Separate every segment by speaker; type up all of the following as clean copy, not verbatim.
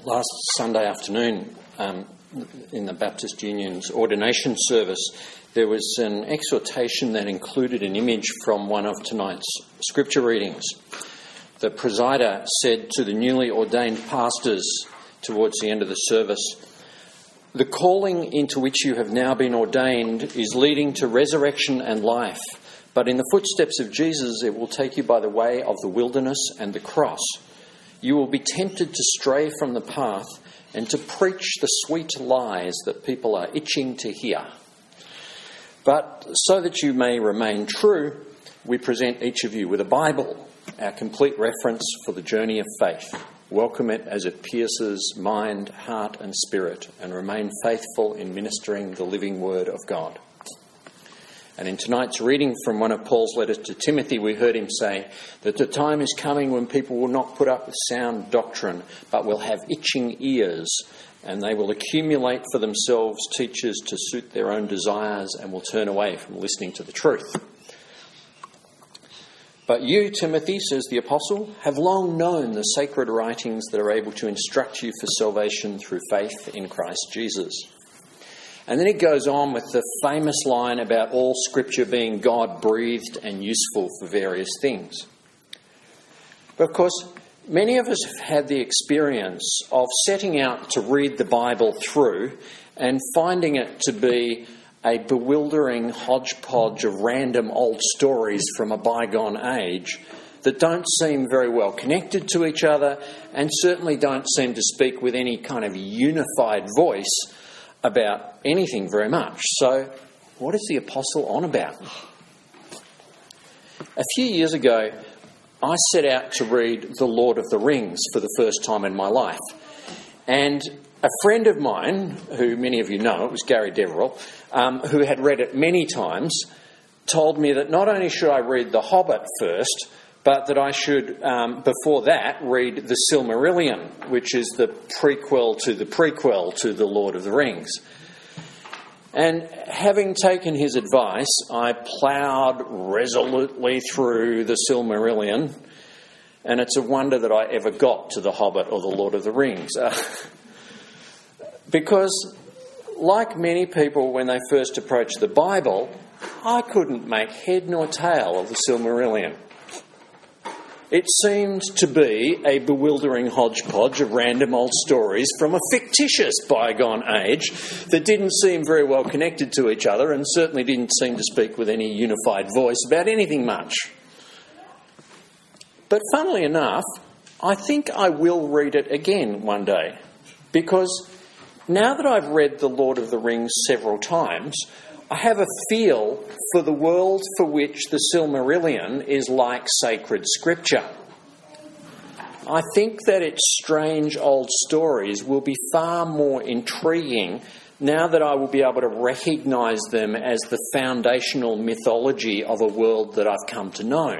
Speaker 1: Last Sunday afternoon, in the Baptist Union's ordination service, there was an exhortation that included an image from one of tonight's scripture readings. The presider said to the newly ordained pastors towards the end of the service, "The calling into which you have now been ordained is leading to resurrection and life, but in the footsteps of Jesus it will take you by the way of the wilderness and the cross. You will be tempted to stray from the path and to preach the sweet lies that people are itching to hear. But so that you may remain true, we present each of you with a Bible, our complete reference for the journey of faith. Welcome it as it pierces mind, heart and spirit, and remain faithful in ministering the living word of God." And in tonight's reading from one of Paul's letters to Timothy, we heard him say that the time is coming when people will not put up with sound doctrine, but will have itching ears, and they will accumulate for themselves teachers to suit their own desires and will turn away from listening to the truth. "But you, Timothy," says the apostle, "have long known the sacred writings that are able to instruct you for salvation through faith in Christ Jesus." And then it goes on with the famous line about all Scripture being God-breathed and useful for various things. But of course, many of us have had the experience of setting out to read the Bible through and finding it to be a bewildering hodgepodge of random old stories from a bygone age that don't seem very well connected to each other and certainly don't seem to speak with any kind of unified voice about anything very much. So, what is the apostle on about? A few years ago, I set out to read The Lord of the Rings for the first time in my life. And a friend of mine, who many of you know, it was Gary Deverell, who had read it many times, told me that not only should I read The Hobbit first, but that I should, before that, read The Silmarillion, which is the prequel to The Lord of the Rings. And having taken his advice, I ploughed resolutely through The Silmarillion, and it's a wonder that I ever got to The Hobbit or The Lord of the Rings. Because, like many people when they first approached the Bible, I couldn't make head nor tail of The Silmarillion. It seemed to be a bewildering hodgepodge of random old stories from a fictitious bygone age that didn't seem very well connected to each other and certainly didn't seem to speak with any unified voice about anything much. But funnily enough, I think I will read it again one day, because now that I've read The Lord of the Rings several times, I have a feel for the world for which the Silmarillion is like sacred scripture. I think that its strange old stories will be far more intriguing now that I will be able to recognise them as the foundational mythology of a world that I've come to know.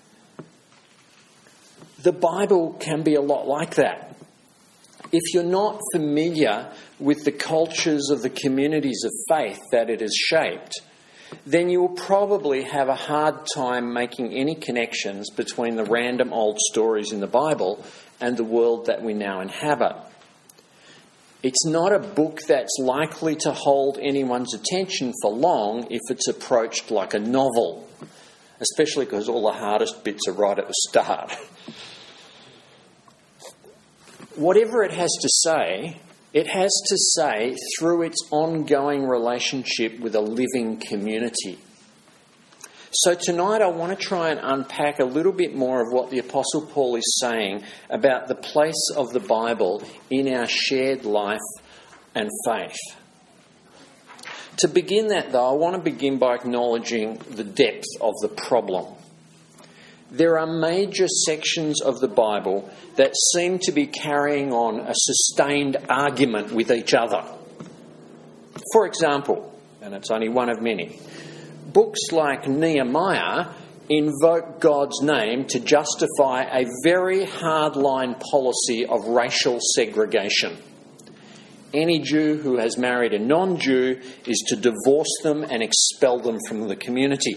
Speaker 1: The Bible can be a lot like that. If you're not familiar with the cultures of the communities of faith that it has shaped, then you will probably have a hard time making any connections between the random old stories in the Bible and the world that we now inhabit. It's not a book that's likely to hold anyone's attention for long if it's approached like a novel, especially because all the hardest bits are right at the start. Whatever it has to say through its ongoing relationship with a living community. So tonight I want to try and unpack a little bit more of what the Apostle Paul is saying about the place of the Bible in our shared life and faith. To begin that, though, I want to begin by acknowledging the depth of the problem. There are major sections of the Bible that seem to be carrying on a sustained argument with each other. For example, and it's only one of many, books like Nehemiah invoke God's name to justify a very hard-line policy of racial segregation. Any Jew who has married a non-Jew is to divorce them and expel them from the community.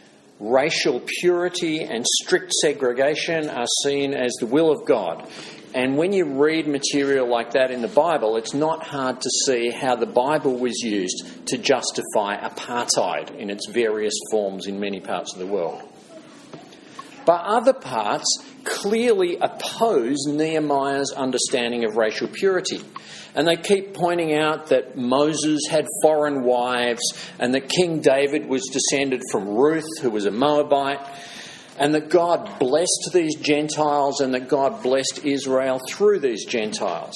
Speaker 1: Racial purity and strict segregation are seen as the will of God. And when you read material like that in the Bible, it's not hard to see how the Bible was used to justify apartheid in its various forms in many parts of the world. But other parts clearly oppose Nehemiah's understanding of racial purity. And they keep pointing out that Moses had foreign wives and that King David was descended from Ruth, who was a Moabite, and that God blessed these Gentiles and that God blessed Israel through these Gentiles.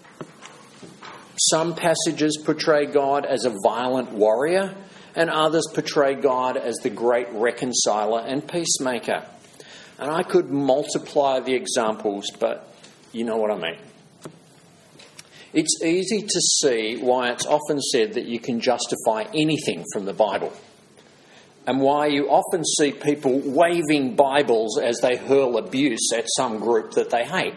Speaker 1: Some passages portray God as a violent warrior, and others portray God as the great reconciler and peacemaker. And I could multiply the examples, but you know what I mean. It's easy to see why it's often said that you can justify anything from the Bible, and why you often see people waving Bibles as they hurl abuse at some group that they hate.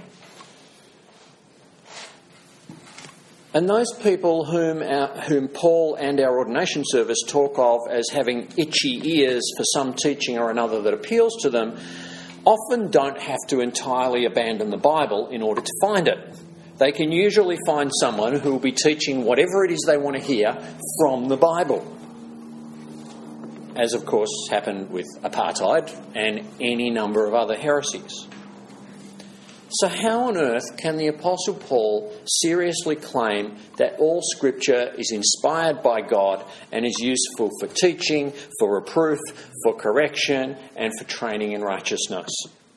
Speaker 1: And those people whom Paul and our ordination service talk of as having itchy ears for some teaching or another that appeals to them often don't have to entirely abandon the Bible in order to find it. They can usually find someone who will be teaching whatever it is they want to hear from the Bible. As, of course, happened with apartheid and any number of other heresies. So how on earth can the Apostle Paul seriously claim that all Scripture is inspired by God and is useful for teaching, for reproof, for correction, and for training in righteousness?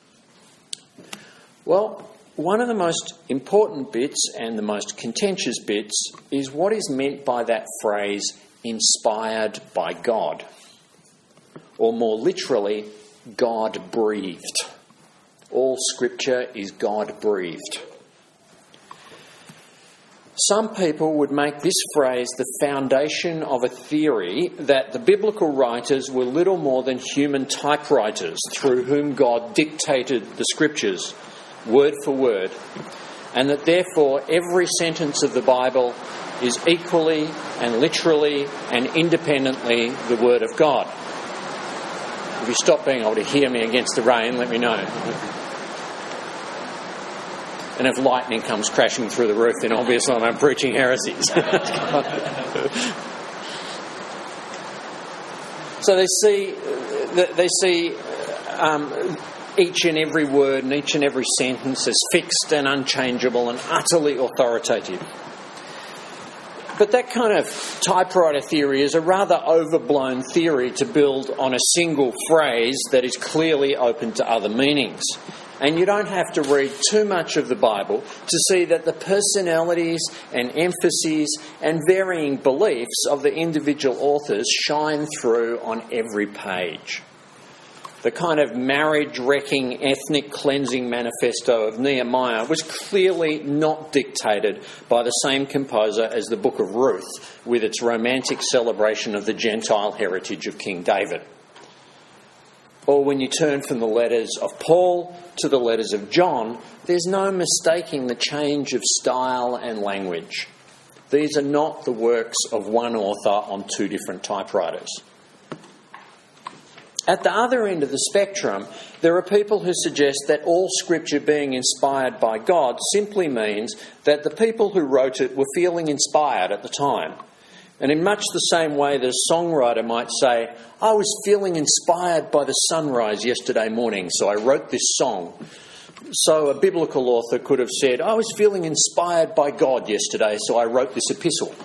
Speaker 1: Well, one of the most important bits and the most contentious bits is what is meant by that phrase, inspired by God. Or more literally, God-breathed. All Scripture is God-breathed. Some people would make this phrase the foundation of a theory that the biblical writers were little more than human typewriters through whom God dictated the Scriptures, word for word, and that therefore every sentence of the Bible is equally and literally and independently the Word of God. If you stop being able to hear me against the rain, let me know. And if lightning comes crashing through the roof, then obviously I'm preaching heresies. So they see each and every word and each and every sentence as fixed and unchangeable and utterly authoritative. But that kind of typewriter theory is a rather overblown theory to build on a single phrase that is clearly open to other meanings. And you don't have to read too much of the Bible to see that the personalities and emphases and varying beliefs of the individual authors shine through on every page. The kind of marriage-wrecking, ethnic cleansing manifesto of Nehemiah was clearly not dictated by the same composer as the Book of Ruth, with its romantic celebration of the Gentile heritage of King David. Or when you turn from the letters of Paul to the letters of John, there's no mistaking the change of style and language. These are not the works of one author on two different typewriters. At the other end of the spectrum, there are people who suggest that all Scripture being inspired by God simply means that the people who wrote it were feeling inspired at the time. And in much the same way that a songwriter might say, I was feeling inspired by the sunrise yesterday morning, so I wrote this song. So a biblical author could have said, I was feeling inspired by God yesterday, so I wrote this epistle.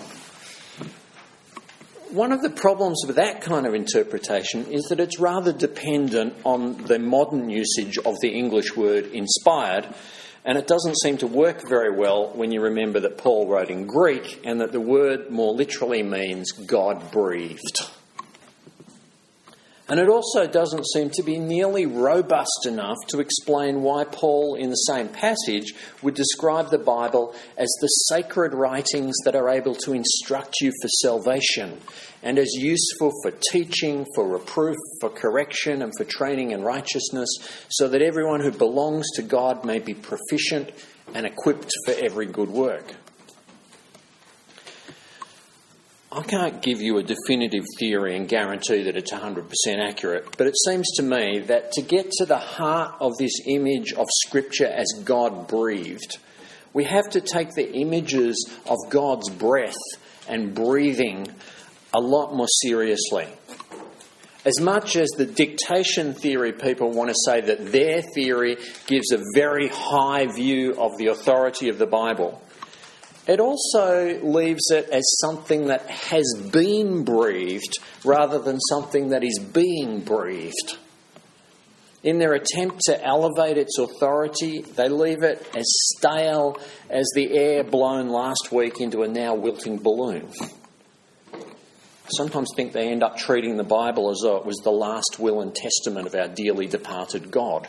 Speaker 1: One of the problems with that kind of interpretation is that it's rather dependent on the modern usage of the English word inspired, and it doesn't seem to work very well when you remember that Paul wrote in Greek and that the word more literally means God-breathed. And it also doesn't seem to be nearly robust enough to explain why Paul, in the same passage, would describe the Bible as the sacred writings that are able to instruct you for salvation and as useful for teaching, for reproof, for correction, and for training in righteousness, so that everyone who belongs to God may be proficient and equipped for every good work. I can't give you a definitive theory and guarantee that it's 100% accurate, but it seems to me that to get to the heart of this image of Scripture as God breathed, we have to take the images of God's breath and breathing a lot more seriously. As much as the dictation theory people want to say that their theory gives a very high view of the authority of the Bible, it also leaves it as something that has been breathed rather than something that is being breathed. In their attempt to elevate its authority, they leave it as stale as the air blown last week into a now wilting balloon. I sometimes think they end up treating the Bible as though it was the last will and testament of our dearly departed God.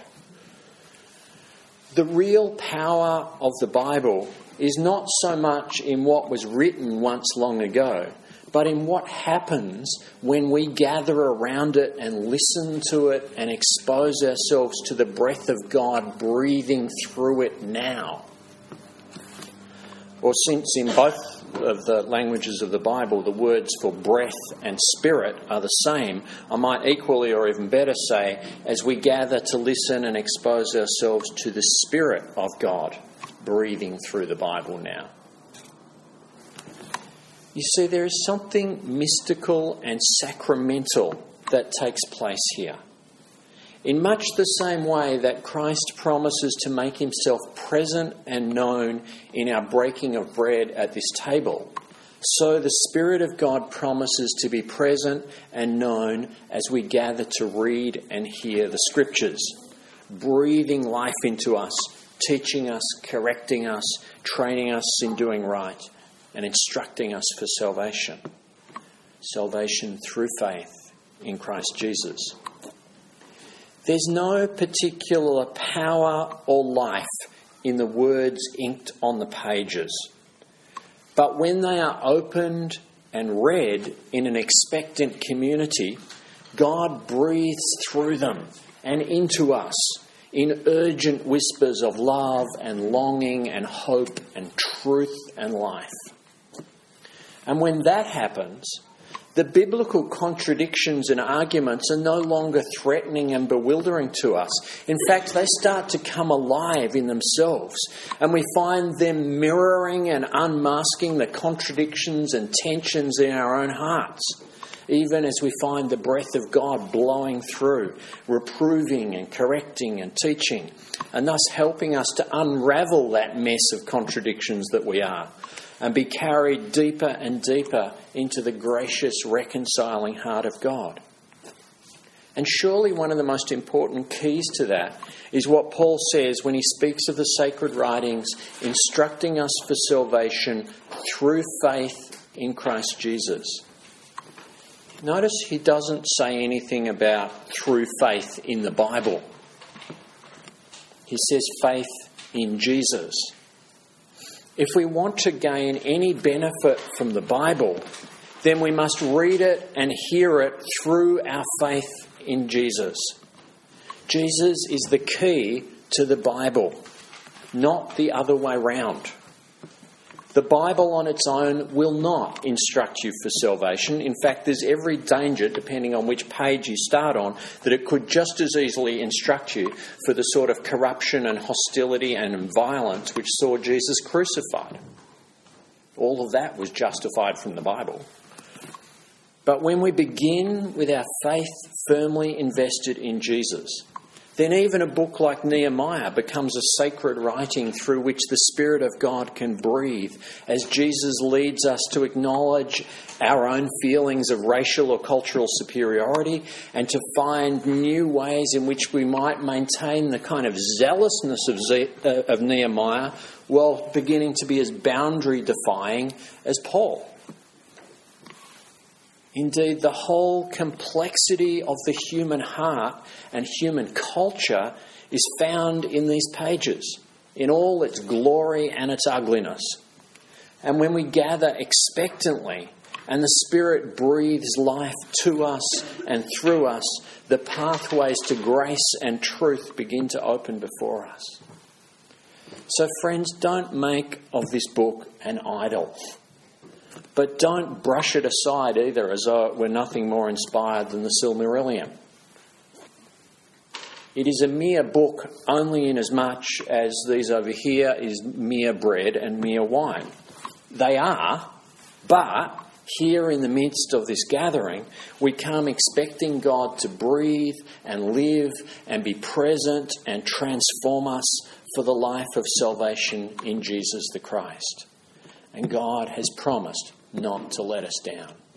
Speaker 1: The real power of the Bible is not so much in what was written once long ago, but in what happens when we gather around it and listen to it and expose ourselves to the breath of God breathing through it now. Or since in both of the languages of the Bible the words for breath and spirit are the same, I might equally or even better say, as we gather to listen and expose ourselves to the Spirit of God breathing through the Bible now. You see, there is something mystical and sacramental that takes place here. In much the same way that Christ promises to make himself present and known in our breaking of bread at this table, so the Spirit of God promises to be present and known as we gather to read and hear the Scriptures, breathing life into us, teaching us, correcting us, training us in doing right, and instructing us for salvation. Salvation through faith in Christ Jesus. There's no particular power or life in the words inked on the pages. But when they are opened and read in an expectant community, God breathes through them and into us in urgent whispers of love and longing and hope and truth and life. And when that happens, the biblical contradictions and arguments are no longer threatening and bewildering to us. In fact, they start to come alive in themselves, and we find them mirroring and unmasking the contradictions and tensions in our own hearts, even as we find the breath of God blowing through, reproving and correcting and teaching, and thus helping us to unravel that mess of contradictions that we are, and be carried deeper and deeper into the gracious, reconciling heart of God. And surely one of the most important keys to that is what Paul says when he speaks of the sacred writings, instructing us for salvation through faith in Christ Jesus. Notice he doesn't say anything about through faith in the Bible. He says faith in Jesus. If we want to gain any benefit from the Bible, then we must read it and hear it through our faith in Jesus. Jesus is the key to the Bible, not the other way round. The Bible on its own will not instruct you for salvation. In fact, there's every danger, depending on which page you start on, that it could just as easily instruct you for the sort of corruption and hostility and violence which saw Jesus crucified. All of that was justified from the Bible. But when we begin with our faith firmly invested in Jesus, then even a book like Nehemiah becomes a sacred writing through which the Spirit of God can breathe as Jesus leads us to acknowledge our own feelings of racial or cultural superiority and to find new ways in which we might maintain the kind of zealousness of Nehemiah while beginning to be as boundary-defying as Paul. Indeed, the whole complexity of the human heart and human culture is found in these pages, in all its glory and its ugliness. And when we gather expectantly and the Spirit breathes life to us and through us, the pathways to grace and truth begin to open before us. So friends, don't make of this book an idol. But don't brush it aside either as though it were nothing more inspired than the Silmarillion. It is a mere book only inasmuch as these over here is mere bread and mere wine. They are, but here in the midst of this gathering, we come expecting God to breathe and live and be present and transform us for the life of salvation in Jesus the Christ. And God has promised not to let us down.